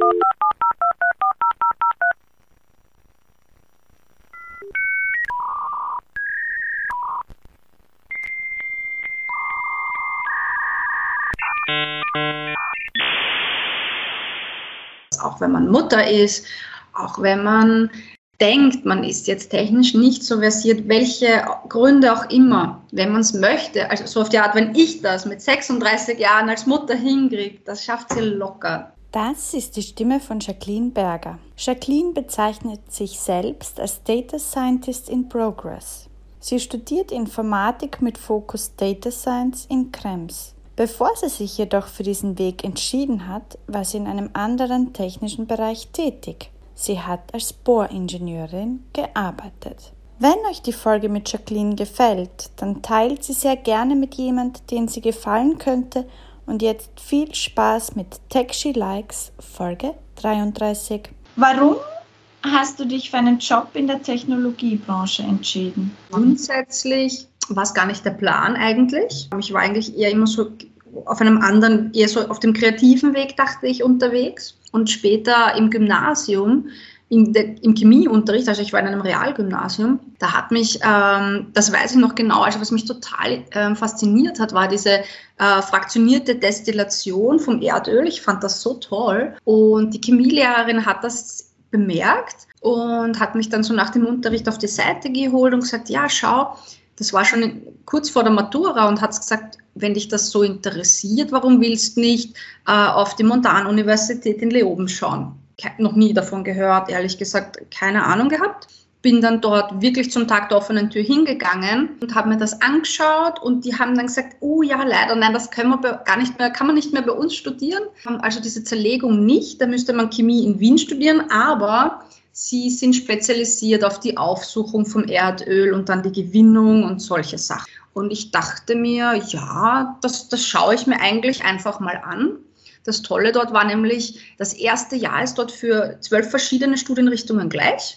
Auch wenn man Mutter ist, auch wenn man denkt, man ist jetzt technisch nicht so versiert, welche Gründe auch immer, wenn man es möchte, also so auf die Art, wenn ich das mit 36 Jahren als Mutter hinkriege, das schafft sie locker. Das ist die Stimme von Jacqueline Berger. Jacqueline bezeichnet sich selbst als Data Scientist in Progress. Sie studiert Informatik mit Fokus Data Science in Krems. Bevor sie sich jedoch für diesen Weg entschieden hat, war sie in einem anderen technischen Bereich tätig. Sie hat als Bohringenieurin gearbeitet. Wenn euch die Folge mit Jacqueline gefällt, dann teilt sie sehr gerne mit jemand, den sie gefallen könnte. Und jetzt viel Spaß mit Tech She Likes, Folge 33. Warum hast du dich für einen Job in der Technologiebranche entschieden? Grundsätzlich war es gar nicht der Plan eigentlich. Ich war eigentlich eher immer so auf einem anderen, eher so auf dem kreativen Weg, dachte ich, unterwegs. Und später im Gymnasium, im Chemieunterricht, also ich war in einem Realgymnasium, da hat mich, das weiß ich noch genau, also was mich total fasziniert hat, war diese fraktionierte Destillation vom Erdöl. Ich fand das so toll. Und die Chemielehrerin hat das bemerkt und hat mich dann so nach dem Unterricht auf die Seite geholt und gesagt, ja, schau, das war schon kurz vor der Matura und hat gesagt, wenn dich das so interessiert, warum willst du nicht auf die Montanuniversität in Leoben schauen? Noch nie davon gehört, ehrlich gesagt, keine Ahnung gehabt. Bin dann dort wirklich zum Tag der offenen Tür hingegangen und habe mir das angeschaut und die haben dann gesagt, oh ja, leider, nein, das kann man nicht mehr bei uns studieren. Also diese Zerlegung nicht, da müsste man Chemie in Wien studieren, aber sie sind spezialisiert auf die Aufsuchung vom Erdöl und dann die Gewinnung und solche Sachen. Und ich dachte mir, ja, das schaue ich mir eigentlich einfach mal an. Das Tolle dort war nämlich, das erste Jahr ist dort für 12 verschiedene Studienrichtungen gleich.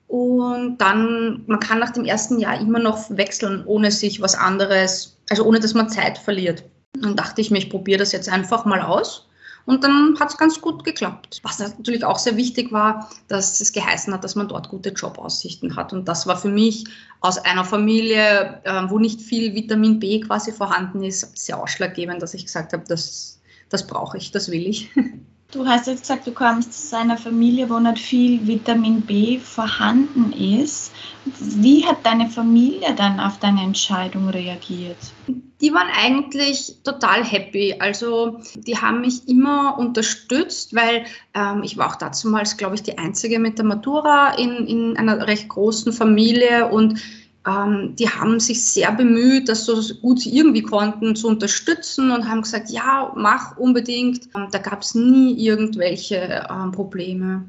Und dann, man kann nach dem ersten Jahr immer noch wechseln, ohne sich was anderes, also ohne dass man Zeit verliert. Dann dachte ich mir, ich probiere das jetzt einfach mal aus. Und dann hat es ganz gut geklappt. Was natürlich auch sehr wichtig war, dass es geheißen hat, dass man dort gute Jobaussichten hat. Und das war für mich aus einer Familie, wo nicht viel Vitamin B quasi vorhanden ist, sehr ausschlaggebend, dass ich gesagt habe, das brauche ich, das will ich. Du hast jetzt gesagt, du kommst aus einer Familie, wo nicht viel Vitamin B vorhanden ist. Wie hat deine Familie dann auf deine Entscheidung reagiert? Die waren eigentlich total happy. Also die haben mich immer unterstützt, weil ich war auch damals, glaube ich, die Einzige mit der Matura in einer recht großen Familie und die haben sich sehr bemüht, das so gut sie irgendwie konnten zu unterstützen und haben gesagt, ja, mach unbedingt. Da gab es nie irgendwelche Probleme.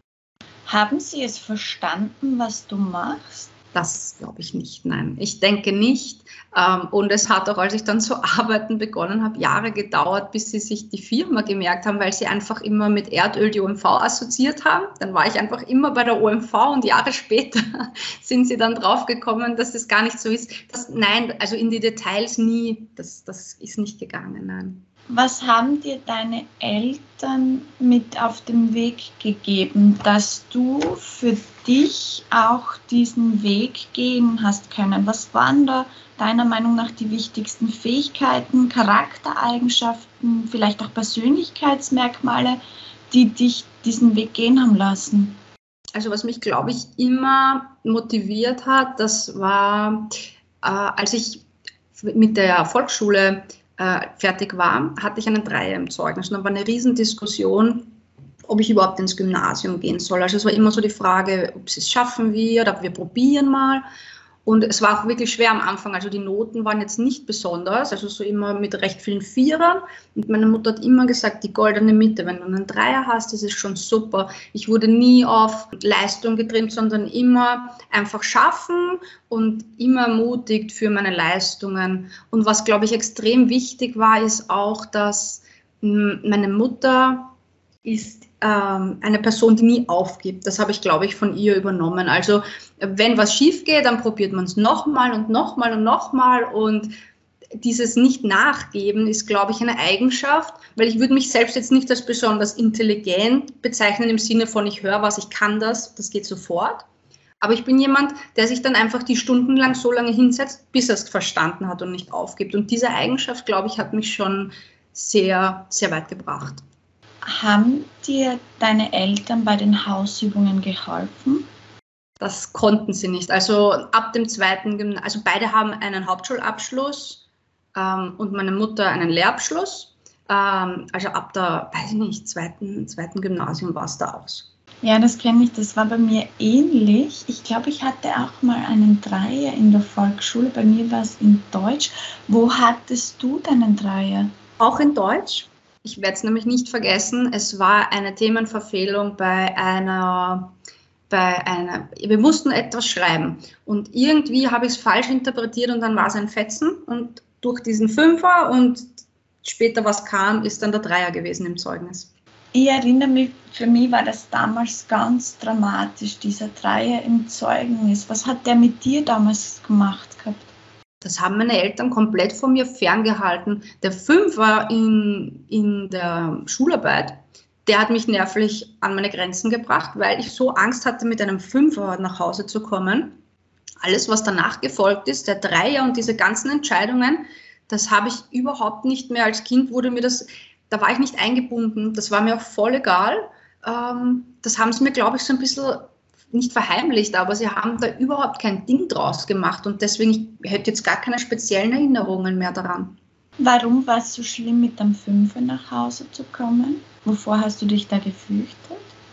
Haben sie es verstanden, was du machst? Das glaube ich nicht, nein. Ich denke nicht. Und es hat auch, als ich dann zu arbeiten begonnen habe, Jahre gedauert, bis sie sich die Firma gemerkt haben, weil sie einfach immer mit Erdöl die OMV assoziiert haben. Dann war ich einfach immer bei der OMV und Jahre später sind sie dann draufgekommen, dass das gar nicht so ist. Nein, also in die Details nie. Das ist nicht gegangen, nein. Was haben dir deine Eltern mit auf den Weg gegeben, dass du für dich auch diesen Weg gehen hast können? Was waren da deiner Meinung nach die wichtigsten Fähigkeiten, Charaktereigenschaften, vielleicht auch Persönlichkeitsmerkmale, die dich diesen Weg gehen haben lassen? Also was mich, glaube ich, immer motiviert hat, das war, als ich mit der Volksschule fertig war, hatte ich einen Dreier im Zeugnis. Und dann war eine Riesendiskussion, ob ich überhaupt ins Gymnasium gehen soll. Also es war immer so die Frage, ob sie es schaffen wir oder wir probieren mal. Und es war auch wirklich schwer am Anfang. Also die Noten waren jetzt nicht besonders, also so immer mit recht vielen Vierern. Und meine Mutter hat immer gesagt, die goldene Mitte, wenn du einen Dreier hast, das ist schon super. Ich wurde nie auf Leistung getrimmt, sondern immer einfach schaffen und immer ermutigt für meine Leistungen. Und was, glaube ich, extrem wichtig war, ist auch, dass meine Mutter ist eine Person, die nie aufgibt. Das habe ich, glaube ich, von ihr übernommen. Also wenn was schief geht, dann probiert man es nochmal und nochmal und nochmal und dieses Nicht-Nachgeben ist, glaube ich, eine Eigenschaft, weil ich würde mich selbst jetzt nicht als besonders intelligent bezeichnen im Sinne von, ich höre was, ich kann das geht sofort. Aber ich bin jemand, der sich dann einfach die stundenlang so lange hinsetzt, bis er es verstanden hat und nicht aufgibt. Und diese Eigenschaft, glaube ich, hat mich schon sehr, sehr weit gebracht. Haben dir deine Eltern bei den Hausübungen geholfen? Das konnten sie nicht. Also ab dem zweiten Gymnasium, also beide haben einen Hauptschulabschluss und meine Mutter einen Lehrabschluss. Also ab der, weiß ich nicht, zweiten Gymnasium war es da aus. Ja, das kenne ich. Das war bei mir ähnlich. Ich glaube, ich hatte auch mal einen Dreier in der Volksschule. Bei mir war es in Deutsch. Wo hattest du deinen Dreier? Auch in Deutsch. Ich werde es nämlich nicht vergessen. Es war eine Themenverfehlung wir mussten etwas schreiben und irgendwie habe ich es falsch interpretiert und dann war es ein Fetzen und durch diesen Fünfer und später was kam, ist dann der Dreier gewesen im Zeugnis. Ich erinnere mich, für mich war das damals ganz dramatisch, dieser Dreier im Zeugnis. Was hat der mit dir damals gemacht gehabt? Das haben meine Eltern komplett von mir ferngehalten. Der Fünfer in der Schularbeit, der hat mich nervlich an meine Grenzen gebracht, weil ich so Angst hatte, mit einem Fünfer nach Hause zu kommen. Alles, was danach gefolgt ist, der Dreier und diese ganzen Entscheidungen, das habe ich überhaupt nicht mehr. Als Kind da war ich nicht eingebunden. Das war mir auch voll egal. Das haben sie mir, glaube ich, so ein bisschen nicht verheimlicht, aber sie haben da überhaupt kein Ding draus gemacht und deswegen, ich hätte jetzt gar keine speziellen Erinnerungen mehr daran. Warum war es so schlimm, mit dem Fünfer nach Hause zu kommen? Wovor hast du dich da gefürchtet?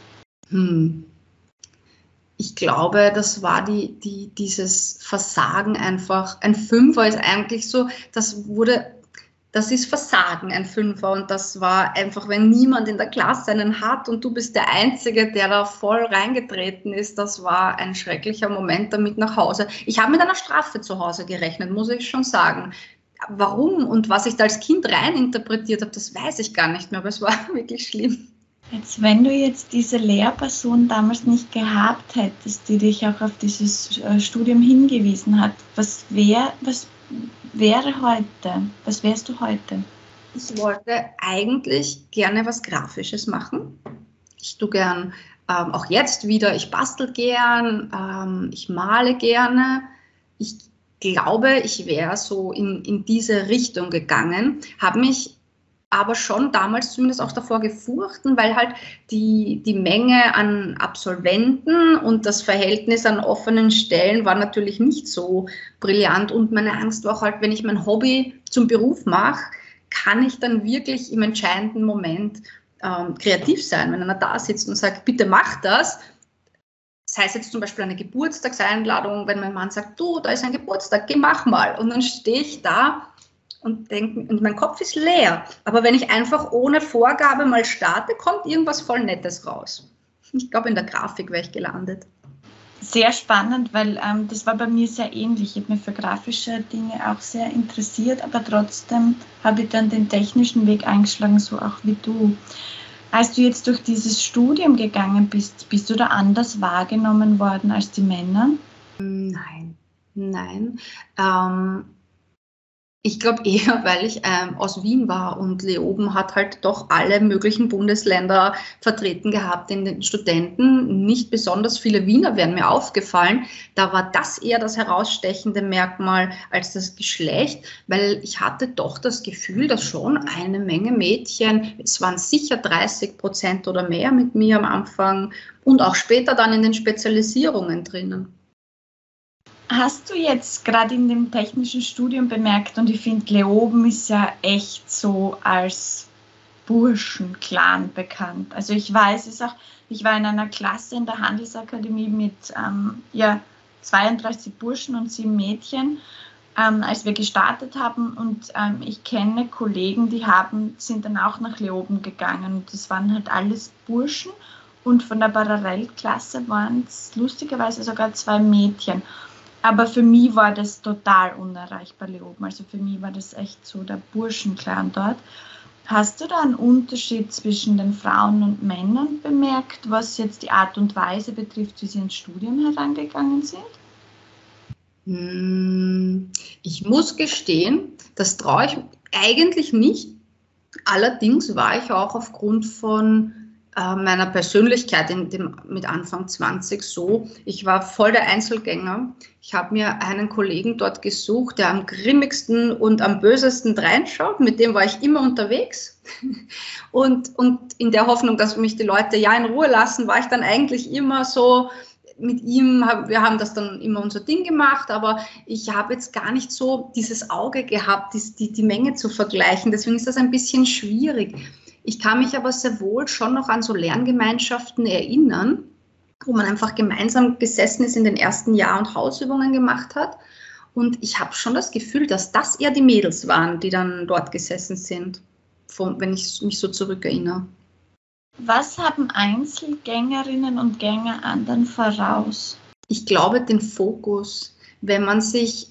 Ich glaube, das war dieses Versagen einfach. Ein Fünfer ist eigentlich so, das ist Versagen, ein Fünfer. Und das war einfach, wenn niemand in der Klasse einen hat und du bist der Einzige, der da voll reingetreten ist. Das war ein schrecklicher Moment damit nach Hause. Ich habe mit einer Strafe zu Hause gerechnet, muss ich schon sagen. Warum und was ich da als Kind reininterpretiert habe, das weiß ich gar nicht mehr, aber es war wirklich schlimm. Jetzt, wenn du jetzt diese Lehrperson damals nicht gehabt hättest, die dich auch auf dieses Studium hingewiesen hat, was wäre heute? Was wärst du heute? Ich wollte eigentlich gerne was Grafisches machen. Ich tue gern, auch jetzt wieder, ich bastel gern, ich male gerne. Ich glaube, ich wäre so in diese Richtung gegangen, habe mich aber schon damals zumindest auch davor gefurchten, weil halt die Menge an Absolventen und das Verhältnis an offenen Stellen war natürlich nicht so brillant und meine Angst war auch halt, wenn ich mein Hobby zum Beruf mache, kann ich dann wirklich im entscheidenden Moment kreativ sein, wenn einer da sitzt und sagt, bitte mach das. Das heißt jetzt zum Beispiel eine Geburtstagseinladung, wenn mein Mann sagt, du, da ist ein Geburtstag, geh, mach mal. Und dann stehe ich da und denke, und mein Kopf ist leer. Aber wenn ich einfach ohne Vorgabe mal starte, kommt irgendwas voll Nettes raus. Ich glaube, in der Grafik wäre ich gelandet. Sehr spannend, weil das war bei mir sehr ähnlich. Ich habe mich für grafische Dinge auch sehr interessiert, aber trotzdem habe ich dann den technischen Weg eingeschlagen, so auch wie du. Als du jetzt durch dieses Studium gegangen bist, bist du da anders wahrgenommen worden als die Männer? Nein. Ich glaube eher, weil ich aus Wien war und Leoben hat halt doch alle möglichen Bundesländer vertreten gehabt in den Studenten. Nicht besonders viele Wiener wären mir aufgefallen. Da war das eher das herausstechende Merkmal als das Geschlecht, weil ich hatte doch das Gefühl, dass schon eine Menge Mädchen, es waren sicher 30% oder mehr mit mir am Anfang und auch später dann in den Spezialisierungen drinnen. Hast du jetzt gerade in dem technischen Studium bemerkt, und ich finde, Leoben ist ja echt so als Burschenclan bekannt. Also ich weiß es auch, ich war in einer Klasse in der Handelsakademie mit 32 Burschen und 7 Mädchen, als wir gestartet haben. Und ich kenne Kollegen, die sind dann auch nach Leoben gegangen. Und das waren halt alles Burschen. Und von der Parallelklasse waren es lustigerweise sogar 2 Mädchen. Aber für mich war das total unerreichbar, Leoben. Also für mich war das echt so der Burschenclan dort. Hast du da einen Unterschied zwischen den Frauen und Männern bemerkt, was jetzt die Art und Weise betrifft, wie sie ins Studium herangegangen sind? Ich muss gestehen, Das traue ich eigentlich nicht. Allerdings war ich auch aufgrund von meiner Persönlichkeit mit Anfang 20 so, ich war voll der Einzelgänger. Ich habe mir einen Kollegen dort gesucht, der am grimmigsten und am bösesten reinschaut. Mit dem war ich immer unterwegs. Und in der Hoffnung, dass mich die Leute ja in Ruhe lassen, war ich dann eigentlich immer so mit ihm. Wir haben das dann immer unser Ding gemacht, aber ich habe jetzt gar nicht so dieses Auge gehabt, die Menge zu vergleichen. Deswegen ist das ein bisschen schwierig. Ich kann mich aber sehr wohl schon noch an so Lerngemeinschaften erinnern, wo man einfach gemeinsam gesessen ist in den ersten Jahr und Hausübungen gemacht hat. Und ich habe schon das Gefühl, dass das eher die Mädels waren, die dann dort gesessen sind, wenn ich mich so zurückerinnere. Was haben Einzelgängerinnen und Gänger anderen voraus? Ich glaube, den Fokus, wenn man sich,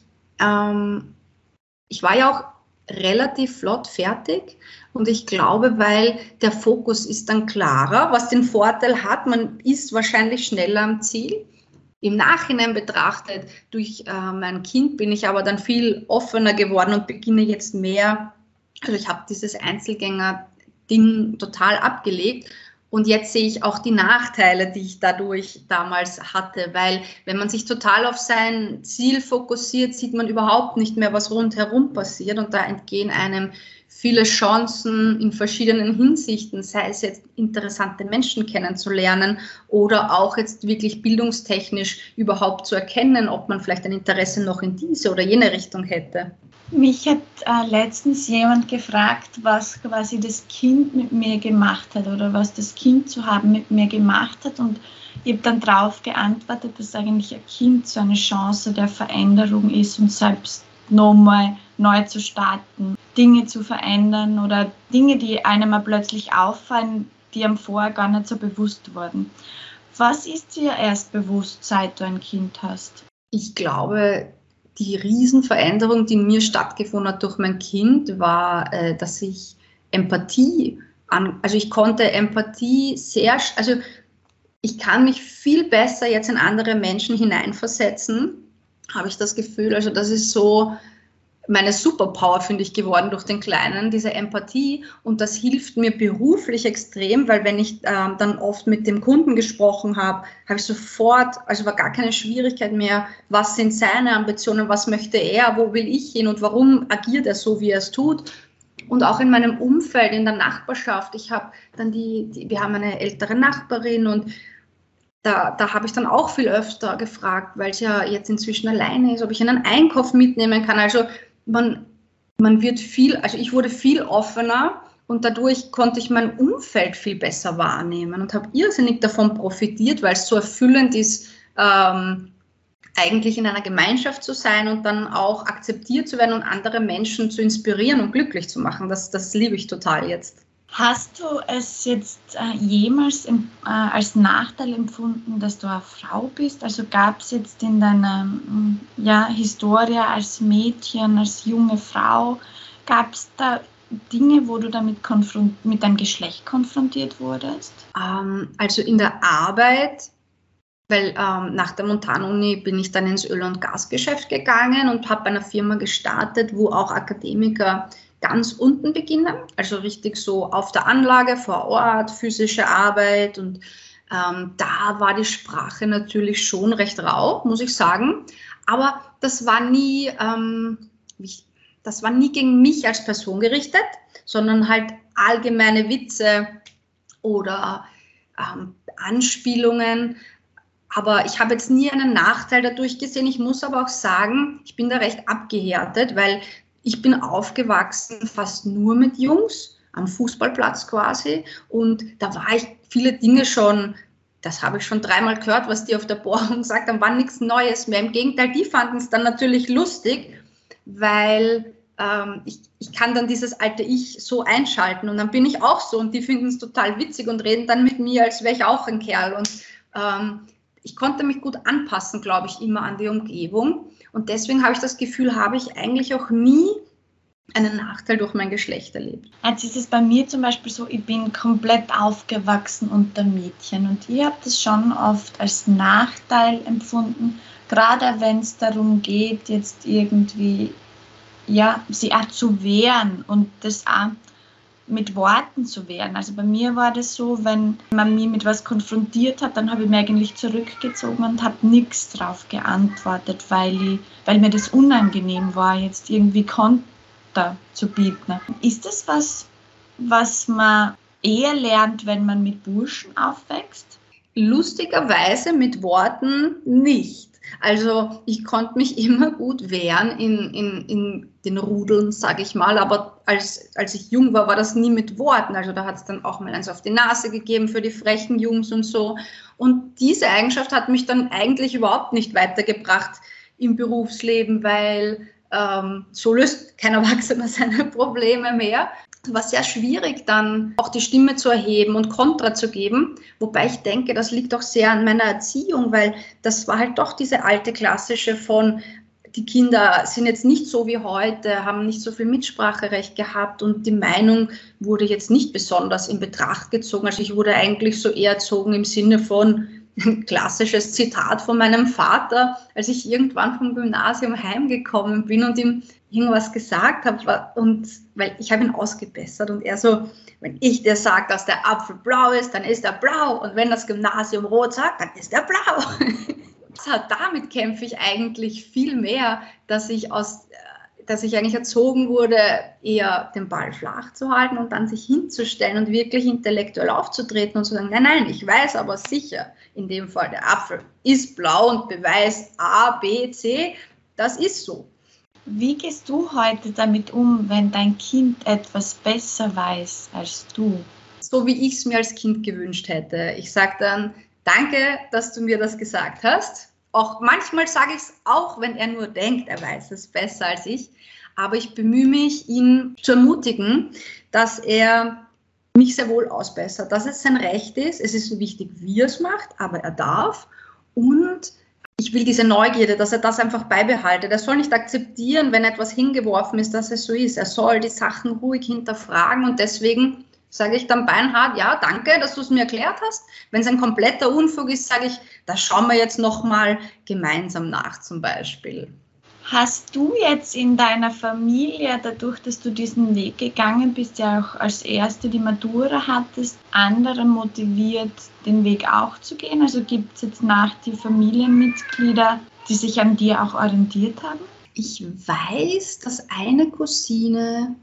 ich war ja auch relativ flott fertig und ich glaube, weil der Fokus ist dann klarer, was den Vorteil hat, man ist wahrscheinlich schneller am Ziel. Im Nachhinein betrachtet, durch mein Kind bin ich aber dann viel offener geworden und beginne jetzt mehr, also ich habe dieses Einzelgänger-Ding total abgelegt. Und jetzt sehe ich auch die Nachteile, die ich dadurch damals hatte, weil wenn man sich total auf sein Ziel fokussiert, sieht man überhaupt nicht mehr, was rundherum passiert und da entgehen einem viele Chancen in verschiedenen Hinsichten, sei es jetzt interessante Menschen kennenzulernen oder auch jetzt wirklich bildungstechnisch überhaupt zu erkennen, ob man vielleicht ein Interesse noch in diese oder jene Richtung hätte. Mich hat letztens jemand gefragt, was quasi das Kind mit mir gemacht hat oder was das Kind zu haben mit mir gemacht hat, und ich habe dann darauf geantwortet, dass eigentlich ein Kind so eine Chance der Veränderung ist und selbst nochmal neu zu starten, Dinge zu verändern oder Dinge, die einem mal plötzlich auffallen, die einem vorher gar nicht so bewusst wurden. Was ist dir erst bewusst, seit du ein Kind hast? Ich glaube, die Riesenveränderung, die in mir stattgefunden hat durch mein Kind, war, dass ich Empathie, also ich konnte Empathie also ich kann mich viel besser jetzt in andere Menschen hineinversetzen, habe ich das Gefühl. Also das ist so meine Superpower, finde ich, geworden durch den Kleinen, diese Empathie. Und das hilft mir beruflich extrem, weil wenn ich dann oft mit dem Kunden gesprochen habe, habe ich sofort, also war gar keine Schwierigkeit mehr, was sind seine Ambitionen, was möchte er, wo will ich hin und warum agiert er so, wie er es tut. Und auch in meinem Umfeld, in der Nachbarschaft. Ich habe dann wir haben eine ältere Nachbarin und da habe ich dann auch viel öfter gefragt, weil sie ja jetzt inzwischen alleine ist, ob ich einen Einkauf mitnehmen kann. Also man wird also ich wurde viel offener und dadurch konnte ich mein Umfeld viel besser wahrnehmen und habe irrsinnig davon profitiert, weil es so erfüllend ist, eigentlich in einer Gemeinschaft zu sein und dann auch akzeptiert zu werden und andere Menschen zu inspirieren und glücklich zu machen. Das liebe ich total jetzt. Hast du es jetzt jemals als Nachteil empfunden, dass du eine Frau bist? Also gab es jetzt in deiner Historie als Mädchen, als junge Frau, gab es da Dinge, wo du damit mit deinem Geschlecht konfrontiert wurdest? Also in der Arbeit, weil nach der Montanuni bin ich dann ins Öl- und Gasgeschäft gegangen und habe bei einer Firma gestartet, wo auch Akademiker ganz unten beginnen, also richtig so auf der Anlage vor Ort, physische Arbeit, und da war die Sprache natürlich schon recht rau, muss ich sagen, aber das war nie gegen mich als Person gerichtet, sondern halt allgemeine Witze oder Anspielungen, aber ich habe jetzt nie einen Nachteil dadurch gesehen. Ich muss aber auch sagen, ich bin da recht abgehärtet, weil ich bin aufgewachsen fast nur mit Jungs, am Fußballplatz quasi, und da war ich viele Dinge schon, das habe ich schon 3-mal gehört, was die auf der Bohrung sagt, dann war nichts Neues mehr. Im Gegenteil, die fanden es dann natürlich lustig, weil ich kann dann dieses alte Ich so einschalten und dann bin ich auch so und die finden es total witzig und reden dann mit mir, als wäre ich auch ein Kerl, und ich konnte mich gut anpassen, glaube ich, immer an die Umgebung. Und deswegen habe ich das Gefühl, habe ich eigentlich auch nie einen Nachteil durch mein Geschlecht erlebt. Jetzt ist es bei mir zum Beispiel so, ich bin komplett aufgewachsen unter Mädchen und ich habe das schon oft als Nachteil empfunden, gerade wenn es darum geht, jetzt irgendwie sie auch zu wehren und das auch mit Worten zu wehren. Also bei mir war das so, wenn man mich mit was konfrontiert hat, dann habe ich mich eigentlich zurückgezogen und habe nichts drauf geantwortet, weil mir das unangenehm war, jetzt irgendwie Konter zu bieten. Ist das was man eher lernt, wenn man mit Burschen aufwächst? Lustigerweise mit Worten nicht. Also ich konnte mich immer gut wehren in den Rudeln, sage ich mal, aber als ich jung war, war das nie mit Worten. Also da hat es dann auch mal eins auf die Nase gegeben für die frechen Jungs und so. Und diese Eigenschaft hat mich dann eigentlich überhaupt nicht weitergebracht im Berufsleben, weil so löst kein Erwachsener seine Probleme mehr. Es war sehr schwierig, dann auch die Stimme zu erheben und Kontra zu geben. Wobei ich denke, das liegt auch sehr an meiner Erziehung, weil das war halt doch diese alte klassische von, die Kinder sind jetzt nicht so wie heute, haben nicht so viel Mitspracherecht gehabt und die Meinung wurde jetzt nicht besonders in Betracht gezogen. Also ich wurde eigentlich so eher erzogen im Sinne von ein klassisches Zitat von meinem Vater, als ich irgendwann vom Gymnasium heimgekommen bin und ihm irgendwas gesagt habe, und weil ich habe ihn ausgebessert und er so, wenn ich dir sage, dass der Apfel blau ist, dann ist er blau und wenn das Gymnasium rot sagt, dann ist er blau. Damit kämpfe ich eigentlich viel mehr, dass ich eigentlich erzogen wurde, eher den Ball flach zu halten und dann sich hinzustellen und wirklich intellektuell aufzutreten und zu sagen, nein, ich weiß aber sicher, in dem Fall der Apfel ist blau und Beweis A, B, C, das ist so. Wie gehst du heute damit um, wenn dein Kind etwas besser weiß als du? So wie ich es mir als Kind gewünscht hätte. Ich sage dann, danke, dass du mir das gesagt hast. Auch manchmal sage ich es auch, wenn er nur denkt, er weiß es besser als ich. Aber ich bemühe mich, ihn zu ermutigen, dass er mich sehr wohl ausbessert, dass es sein Recht ist. Es ist so wichtig, wie er es macht, aber er darf. Und ich will diese Neugierde, dass er das einfach beibehaltet. Er soll nicht akzeptieren, wenn etwas hingeworfen ist, dass es so ist. Er soll die Sachen ruhig hinterfragen und deswegen sage ich dann beinhart, ja, danke, dass du es mir erklärt hast. Wenn es ein kompletter Unfug ist, sage ich, da schauen wir jetzt nochmal gemeinsam nach zum Beispiel. Hast du jetzt in deiner Familie, dadurch, dass du diesen Weg gegangen bist, ja auch als Erste die Matura hattest, andere motiviert, den Weg auch zu gehen? Also gibt es jetzt nach die Familienmitglieder, die sich an dir auch orientiert haben? Ich weiß, dass eine Cousine,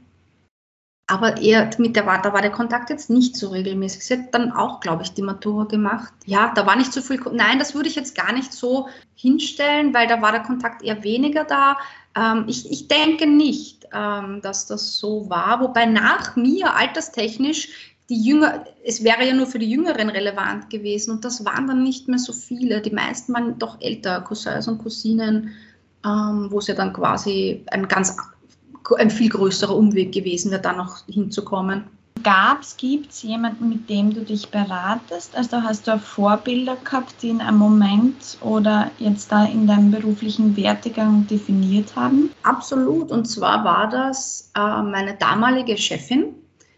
aber eher da war der Kontakt jetzt nicht so regelmäßig. Sie hat dann auch, glaube ich, die Matura gemacht. Ja, da war nicht so viel, nein, das würde ich jetzt gar nicht so hinstellen, weil da war der Kontakt eher weniger da. Ich denke nicht, dass das so war, wobei nach mir alterstechnisch es wäre ja nur für die Jüngeren relevant gewesen und das waren dann nicht mehr so viele. Die meisten waren doch älter, Cousins und Cousinen, wo es ja dann quasi ein viel größerer Umweg gewesen wäre, da noch hinzukommen. Gibt es jemanden, mit dem du dich beratest? Also hast du auch Vorbilder gehabt, die in einem Moment oder jetzt da in deinem beruflichen Werdegang definiert haben? Absolut. Und zwar war das meine damalige Chefin,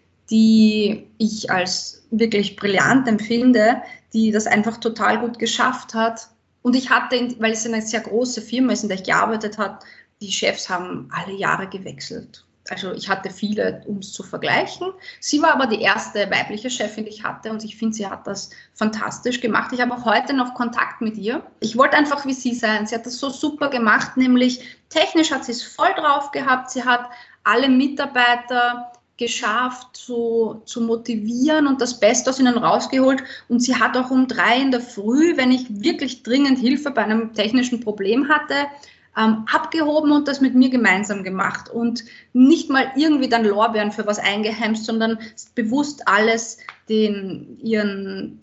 die ich als wirklich brillant empfinde, die das einfach total gut geschafft hat. Und ich hatte, weil es eine sehr große Firma ist, in der ich gearbeitet habe, die Chefs haben alle Jahre gewechselt. Also ich hatte viele, um es zu vergleichen. Sie war aber die erste weibliche Chefin, die ich hatte und ich finde, sie hat das fantastisch gemacht. Ich habe auch heute noch Kontakt mit ihr. Ich wollte einfach wie sie sein. Sie hat das so super gemacht, nämlich technisch hat sie es voll drauf gehabt. Sie hat alle Mitarbeiter geschafft zu motivieren und das Beste aus ihnen rausgeholt. Und sie hat auch um 3 in der Früh, wenn ich wirklich dringend Hilfe bei einem technischen Problem hatte, abgehoben und das mit mir gemeinsam gemacht und nicht mal irgendwie dann Lorbeeren für was eingeheimst, sondern bewusst alles ihren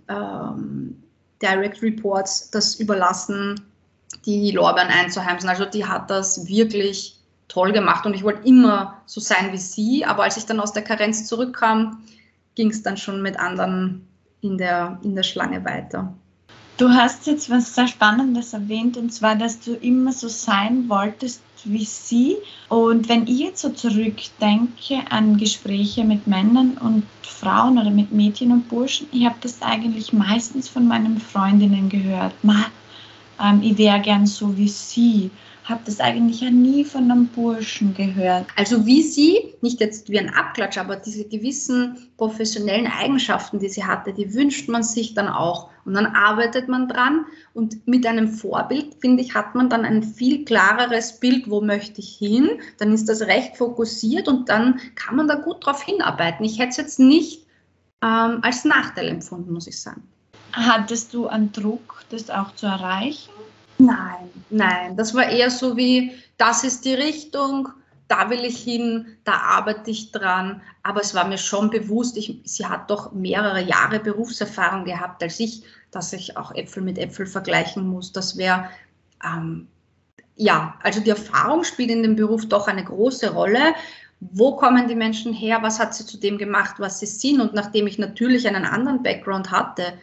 Direct Reports das überlassen, die Lorbeeren einzuheimsen. Also die hat das wirklich toll gemacht und ich wollte immer so sein wie sie, aber als ich dann aus der Karenz zurückkam, ging es dann schon mit anderen in der Schlange weiter. Du hast jetzt was sehr Spannendes erwähnt, und zwar, dass du immer so sein wolltest wie sie. Und wenn ich jetzt so zurückdenke an Gespräche mit Männern und Frauen oder mit Mädchen und Burschen, ich habe das eigentlich meistens von meinen Freundinnen gehört. Ich wäre gern so wie sie. habe das eigentlich ja nie von einem Burschen gehört. Also wie sie, nicht jetzt wie ein Abklatsch, aber diese gewissen professionellen Eigenschaften, die sie hatte, die wünscht man sich dann auch. Und dann arbeitet man dran und mit einem Vorbild, finde ich, hat man dann ein viel klareres Bild, wo möchte ich hin. Dann ist das recht fokussiert und dann kann man da gut drauf hinarbeiten. Ich hätte es jetzt nicht als Nachteil empfunden, muss ich sagen. Hattest du einen Druck, das auch zu erreichen? Nein. Das war eher so wie, das ist die Richtung, da will ich hin, da arbeite ich dran. Aber es war mir schon bewusst, sie hat doch mehrere Jahre Berufserfahrung gehabt als ich, dass ich auch Äpfel mit Äpfel vergleichen muss. Das wäre, also die Erfahrung spielt in dem Beruf doch eine große Rolle. Wo kommen die Menschen her? Was hat sie zu dem gemacht, was sie sind? Und nachdem ich natürlich einen anderen Background hatte,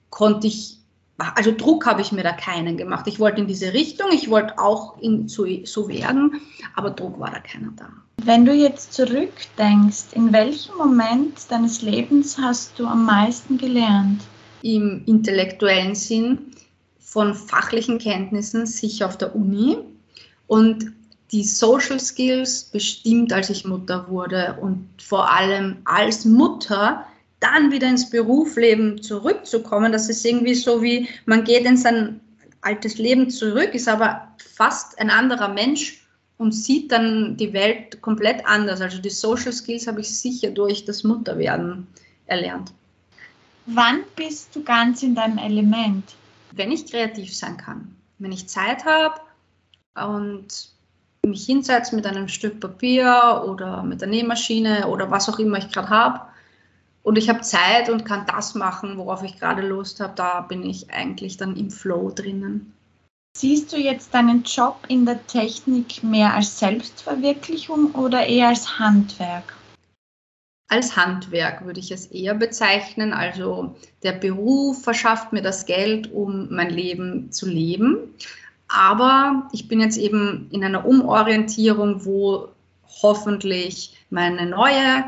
also Druck habe ich mir da keinen gemacht. Ich wollte in diese Richtung, ich wollte auch so werden, aber Druck war da keiner da. Wenn du jetzt zurückdenkst, in welchem Moment deines Lebens hast du am meisten gelernt? Im intellektuellen Sinn, von fachlichen Kenntnissen, sicher auf der Uni, und die Social Skills bestimmt, als ich Mutter wurde, und vor allem als Mutter dann wieder ins Berufsleben zurückzukommen. Das ist irgendwie so wie, man geht in sein altes Leben zurück, ist aber fast ein anderer Mensch und sieht dann die Welt komplett anders. Also die Social Skills habe ich sicher durch das Mutterwerden erlernt. Wann bist du ganz in deinem Element? Wenn ich kreativ sein kann, wenn ich Zeit habe und mich hinsetze mit einem Stück Papier oder mit der Nähmaschine oder was auch immer ich gerade habe, und ich habe Zeit und kann das machen, worauf ich gerade Lust habe, da bin ich eigentlich dann im Flow drinnen. Siehst du jetzt deinen Job in der Technik mehr als Selbstverwirklichung oder eher als Handwerk? Als Handwerk würde ich es eher bezeichnen. Also der Beruf verschafft mir das Geld, um mein Leben zu leben. Aber ich bin jetzt eben in einer Umorientierung, wo hoffentlich meine neue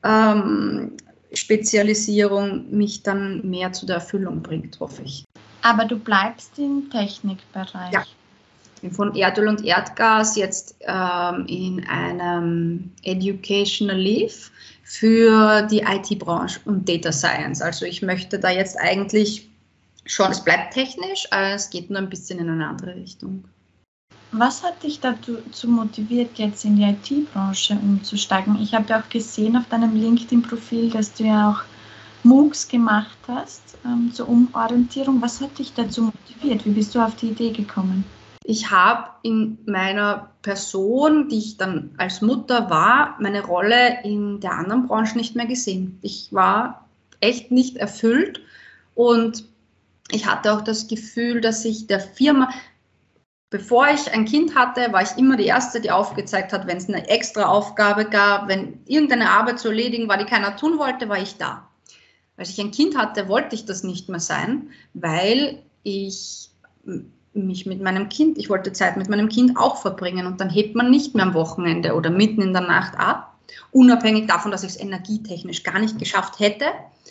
Spezialisierung mich dann mehr zu der Erfüllung bringt, hoffe ich. Aber du bleibst im Technikbereich? Ja, ich bin von Erdöl und Erdgas jetzt in einem Educational Leave für die IT-Branche und Data Science. Also ich möchte da jetzt eigentlich schon, es bleibt technisch, aber es geht nur ein bisschen in eine andere Richtung. Was hat dich dazu motiviert, jetzt in die IT-Branche umzusteigen? Ich habe ja auch gesehen auf deinem LinkedIn-Profil, dass du ja auch MOOCs gemacht hast zur Umorientierung. Was hat dich dazu motiviert? Wie bist du auf die Idee gekommen? Ich habe in meiner Person, die ich dann als Mutter war, meine Rolle in der anderen Branche nicht mehr gesehen. Ich war echt nicht erfüllt und ich hatte auch das Gefühl, dass ich der Firma, bevor ich ein Kind hatte, war ich immer die Erste, die aufgezeigt hat, wenn es eine extra Aufgabe gab, wenn irgendeine Arbeit zu erledigen war, die keiner tun wollte, war ich da. Als ich ein Kind hatte, wollte ich das nicht mehr sein, weil ich mich mit meinem Kind, ich wollte Zeit mit meinem Kind auch verbringen und dann hebt man nicht mehr am Wochenende oder mitten in der Nacht ab, unabhängig davon, dass ich es energietechnisch gar nicht geschafft hätte.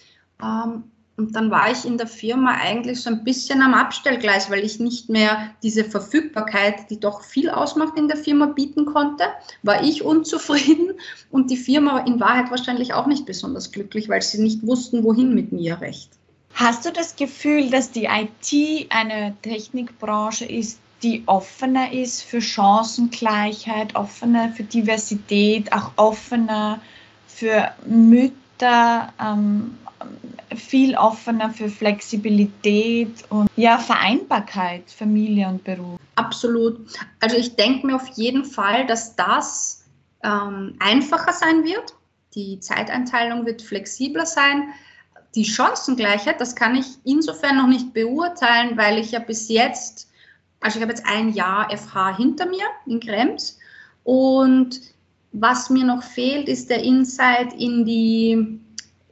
Und dann war ich in der Firma eigentlich so ein bisschen am Abstellgleis, weil ich nicht mehr diese Verfügbarkeit, die doch viel ausmacht in der Firma, bieten konnte. War ich unzufrieden und die Firma in Wahrheit wahrscheinlich auch nicht besonders glücklich, weil sie nicht wussten, wohin mit mir recht. Hast du das Gefühl, dass die IT eine Technikbranche ist, die offener ist für Chancengleichheit, offener für Diversität, auch offener für Mütter, viel offener für Flexibilität und Vereinbarkeit, Familie und Beruf? Absolut. Also ich denke mir auf jeden Fall, dass das einfacher sein wird. Die Zeiteinteilung wird flexibler sein. Die Chancengleichheit, das kann ich insofern noch nicht beurteilen, weil ich ja bis jetzt, also ich habe jetzt ein Jahr FH hinter mir in Krems und was mir noch fehlt, ist der Insight in die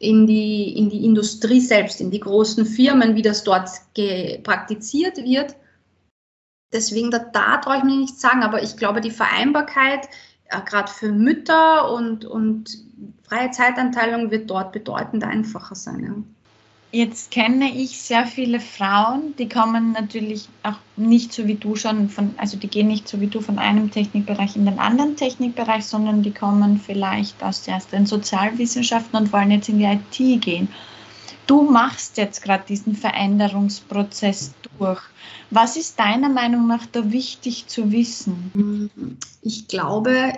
Industrie selbst, in die großen Firmen, wie das dort praktiziert wird. Deswegen, da traue ich mir nichts sagen, aber ich glaube, die Vereinbarkeit, gerade für Mütter und freie Zeitanteilung wird dort bedeutend einfacher sein. Ja. Jetzt kenne ich sehr viele Frauen, die kommen natürlich auch nicht so wie du also die gehen nicht so wie du von einem Technikbereich in den anderen Technikbereich, sondern die kommen vielleicht aus den Sozialwissenschaften und wollen jetzt in die IT gehen. Du machst jetzt gerade diesen Veränderungsprozess durch. Was ist deiner Meinung nach da wichtig zu wissen? Ich glaube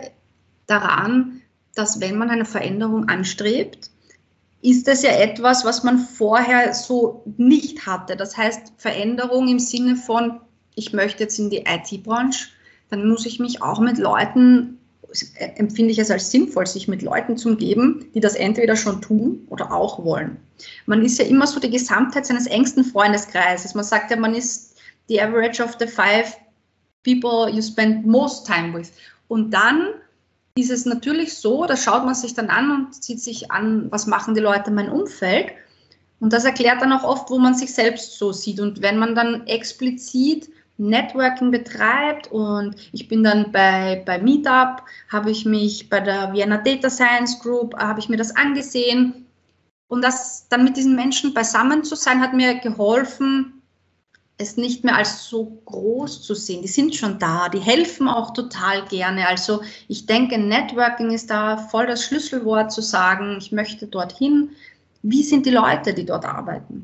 daran, dass wenn man eine Veränderung anstrebt, ist das ja etwas, was man vorher so nicht hatte. Das heißt, Veränderung im Sinne von, ich möchte jetzt in die IT-Branche, dann muss ich mich auch mit Leuten, empfinde ich es als sinnvoll, sich mit Leuten zu umgeben, die das entweder schon tun oder auch wollen. Man ist ja immer so die Gesamtheit seines engsten Freundeskreises. Man sagt ja, man ist the average of the 5 people you spend most time with. Und dann ist es natürlich so, da schaut man sich dann an und sieht sich an, was machen die Leute in meinem Umfeld. Und das erklärt dann auch oft, wo man sich selbst so sieht. Und wenn man dann explizit Networking betreibt und ich bin dann bei Meetup, habe ich mich bei der Vienna Data Science Group, habe ich mir das angesehen. Und das dann mit diesen Menschen beisammen zu sein, hat mir geholfen, es nicht mehr als so groß zu sehen. Die sind schon da, die helfen auch total gerne. Also ich denke, Networking ist da voll das Schlüsselwort zu sagen, ich möchte dorthin. Wie sind die Leute, die dort arbeiten?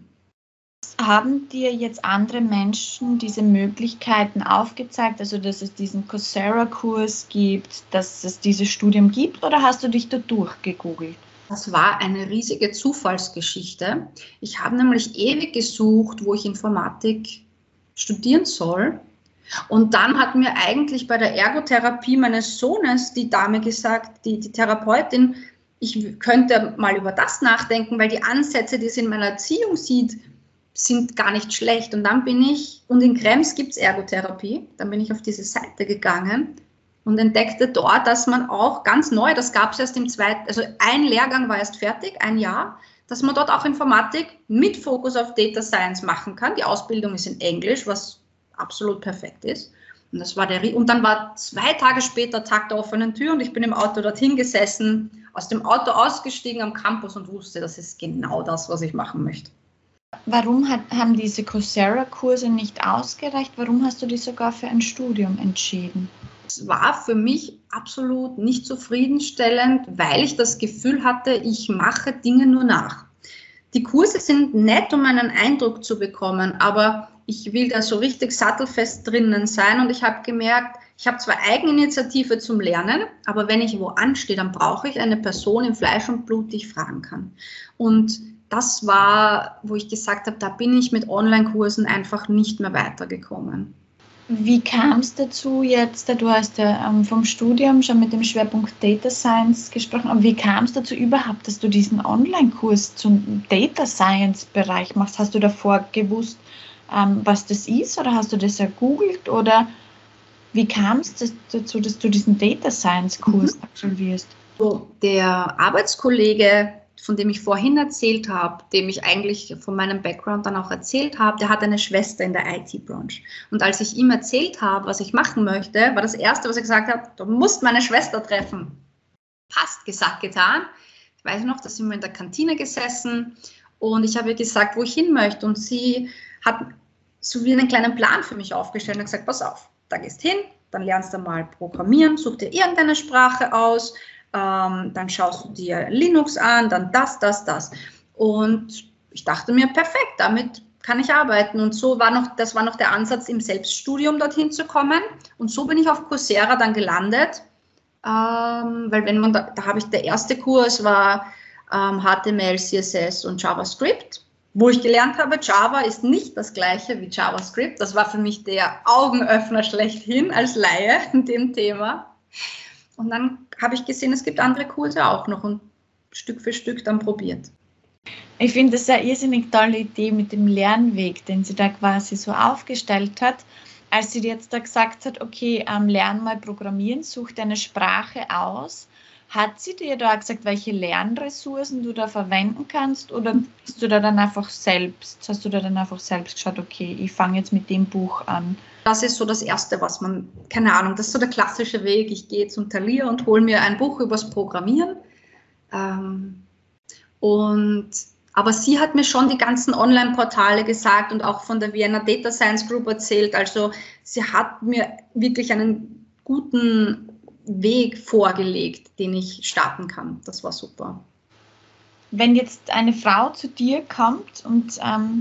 Haben dir jetzt andere Menschen diese Möglichkeiten aufgezeigt, also dass es diesen Coursera-Kurs gibt, dass es dieses Studium gibt, oder hast du dich da durchgegoogelt? Das war eine riesige Zufallsgeschichte. Ich habe nämlich ewig gesucht, wo ich Informatik studieren soll. Und dann hat mir eigentlich bei der Ergotherapie meines Sohnes die Dame gesagt, die Therapeutin, ich könnte mal über das nachdenken, weil die Ansätze, die sie in meiner Erziehung sieht, sind gar nicht schlecht. Und dann und in Krems gibt es Ergotherapie, dann bin ich auf diese Seite gegangen und entdeckte dort, dass man auch ganz neu, das gab es erst im zweiten, also ein Lehrgang war erst fertig, ein Jahr, dass man dort auch Informatik mit Fokus auf Data Science machen kann. Die Ausbildung ist in Englisch, was absolut perfekt ist. Und dann war 2 Tage später Tag der offenen Tür und ich bin im Auto dorthin gesessen, aus dem Auto ausgestiegen am Campus und wusste, das ist genau das, was ich machen möchte. Warum haben diese Coursera-Kurse nicht ausgereicht? Warum hast du dich sogar für ein Studium entschieden? Es war für mich absolut nicht zufriedenstellend, weil ich das Gefühl hatte, ich mache Dinge nur nach. Die Kurse sind nett, um einen Eindruck zu bekommen, aber ich will da so richtig sattelfest drinnen sein und ich habe gemerkt, ich habe zwar Eigeninitiative zum Lernen, aber wenn ich wo anstehe, dann brauche ich eine Person in Fleisch und Blut, die ich fragen kann. Und das war, wo ich gesagt habe, da bin ich mit Online-Kursen einfach nicht mehr weitergekommen. Wie kam es dazu jetzt, du hast ja vom Studium schon mit dem Schwerpunkt Data Science gesprochen, aber wie kam es dazu überhaupt, dass du diesen Online-Kurs zum Data Science-Bereich machst? Hast du davor gewusst, was das ist, oder hast du das ergoogelt, oder wie kam es dazu, dass du diesen Data Science-Kurs absolvierst? So, der Arbeitskollege, von dem ich vorhin erzählt habe, dem ich eigentlich von meinem Background dann auch erzählt habe, der hat eine Schwester in der IT-Branche. Und als ich ihm erzählt habe, was ich machen möchte, war das Erste, was er gesagt hat, du musst meine Schwester treffen. Passt, gesagt, getan. Ich weiß noch, da sind wir in der Kantine gesessen und ich habe ihr gesagt, wo ich hin möchte. Und sie hat so wie einen kleinen Plan für mich aufgestellt und gesagt, pass auf, da gehst hin, dann lernst du mal programmieren, such dir irgendeine Sprache aus, dann schaust du dir Linux an, dann das. Und ich dachte mir, perfekt, damit kann ich arbeiten. Und das war noch der Ansatz, im Selbststudium dorthin zu kommen. Und so bin ich auf Coursera dann gelandet, weil da habe ich, der erste Kurs war HTML, CSS und JavaScript, wo ich gelernt habe, Java ist nicht das gleiche wie JavaScript. Das war für mich der Augenöffner schlechthin als Laie in dem Thema. Und dann habe ich gesehen, es gibt andere Kurse auch noch und Stück für Stück dann probiert. Ich finde das eine irrsinnig tolle Idee mit dem Lernweg, den sie da quasi so aufgestellt hat. Als sie jetzt da gesagt hat, okay, lern mal programmieren, such dir eine Sprache aus, hat sie dir da gesagt, welche Lernressourcen du da verwenden kannst, oder hast du da dann einfach selbst geschaut, okay, ich fange jetzt mit dem Buch an? Das ist so das Erste, was man, keine Ahnung, das ist so der klassische Weg. Ich gehe zum Thalia und hole mir ein Buch übers Programmieren. Und Aber sie hat mir schon die ganzen Online-Portale gesagt und auch von der Vienna Data Science Group erzählt. Also sie hat mir wirklich einen guten Weg vorgelegt, den ich starten kann. Das war super. Wenn jetzt eine Frau zu dir kommt und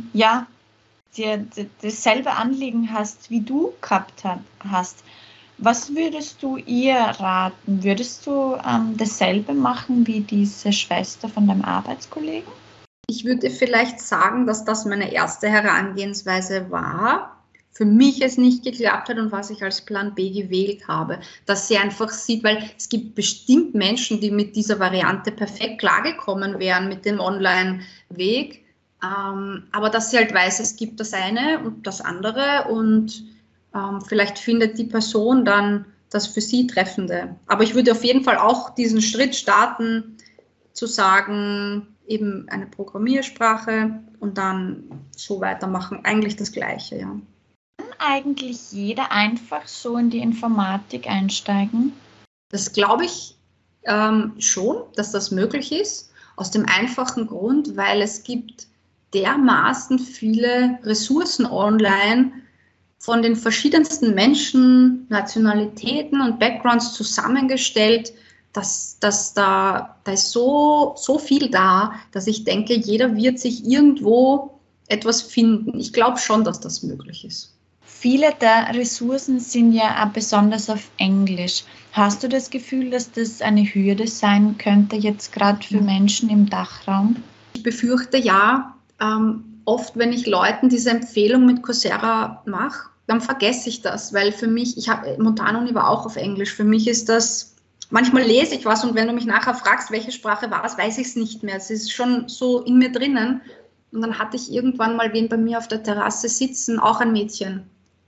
dir dasselbe Anliegen hast, wie du gehabt hast, was würdest du ihr raten? Würdest du dasselbe machen wie diese Schwester von deinem Arbeitskollegen? Ich würde vielleicht sagen, dass das meine erste Herangehensweise war. Für mich es nicht geklappt hat und was ich als Plan B gewählt habe. Dass sie einfach sieht, weil es gibt bestimmt Menschen, die mit dieser Variante perfekt klargekommen wären, mit dem Online-Weg. Aber dass sie halt weiß, es gibt das eine und das andere und vielleicht findet die Person dann das für sie Treffende. Aber ich würde auf jeden Fall auch diesen Schritt starten, zu sagen, eben eine Programmiersprache und dann so weitermachen. Eigentlich das Gleiche, ja. Kann eigentlich jeder einfach so in die Informatik einsteigen? Das glaube ich schon, dass das möglich ist. Aus dem einfachen Grund, weil es gibt dermaßen viele Ressourcen online von den verschiedensten Menschen, Nationalitäten und Backgrounds zusammengestellt, dass da ist so viel da, dass ich denke, jeder wird sich irgendwo etwas finden. Ich glaube schon, dass das möglich ist. Viele der Ressourcen sind ja auch besonders auf Englisch. Hast du das Gefühl, dass das eine Hürde sein könnte, jetzt gerade für Menschen im Dachraum? Ich befürchte ja. Oft, wenn ich Leuten diese Empfehlung mit Coursera mache, dann vergesse ich das, weil für mich, Montanuni war auch auf Englisch, für mich ist das, manchmal lese ich was und wenn du mich nachher fragst, welche Sprache war es, weiß ich es nicht mehr. Es ist schon so in mir drinnen. Und dann hatte ich irgendwann mal wen bei mir auf der Terrasse sitzen, auch ein Mädchen.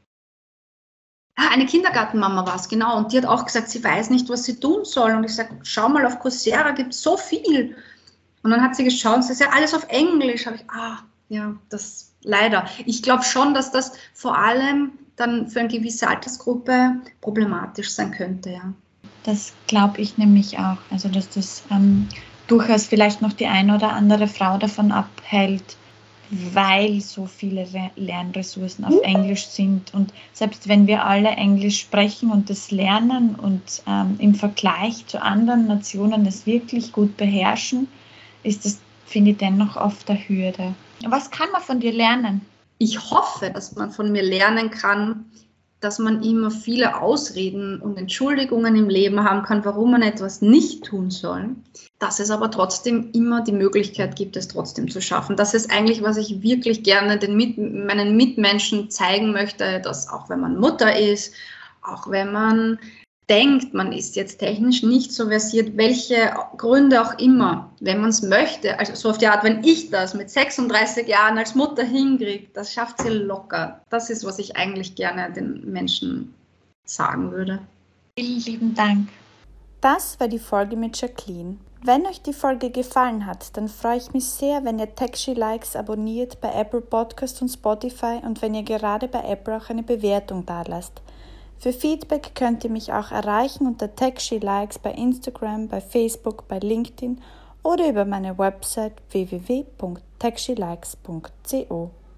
Eine Kindergartenmama war es, genau. Und die hat auch gesagt, sie weiß nicht, was sie tun soll. Und ich sage, schau mal, auf Coursera gibt es so viel. Und dann hat sie geschaut und sie sagt, ja, alles auf Englisch. Habe ich, das leider. Ich glaube schon, dass das vor allem dann für eine gewisse Altersgruppe problematisch sein könnte, ja. Das glaube ich nämlich auch. Also, dass das durchaus vielleicht noch die eine oder andere Frau davon abhält, weil so viele Lernressourcen auf Englisch sind. Und selbst wenn wir alle Englisch sprechen und das lernen und im Vergleich zu anderen Nationen das wirklich gut beherrschen, ist das, finde ich, dennoch oft eine Hürde. Was kann man von dir lernen? Ich hoffe, dass man von mir lernen kann, dass man immer viele Ausreden und Entschuldigungen im Leben haben kann, warum man etwas nicht tun soll, dass es aber trotzdem immer die Möglichkeit gibt, es trotzdem zu schaffen. Das ist eigentlich, was ich wirklich gerne meinen Mitmenschen zeigen möchte, dass auch wenn man Mutter ist, auch wenn man denkt, man ist jetzt technisch nicht so versiert, welche Gründe auch immer, wenn man es möchte, also so auf die Art, wenn ich das mit 36 Jahren als Mutter hinkriege, das schafft sie locker. Das ist, was ich eigentlich gerne den Menschen sagen würde. Vielen lieben Dank. Das war die Folge mit Jacqueline. Wenn euch die Folge gefallen hat, dann freue ich mich sehr, wenn ihr TechShe-Likes abonniert bei Apple Podcast und Spotify und wenn ihr gerade bei Apple auch eine Bewertung dalasst. Für Feedback könnt ihr mich auch erreichen unter TechShe-Likes bei Instagram, bei Facebook, bei LinkedIn oder über meine Website www.techshelikes.co.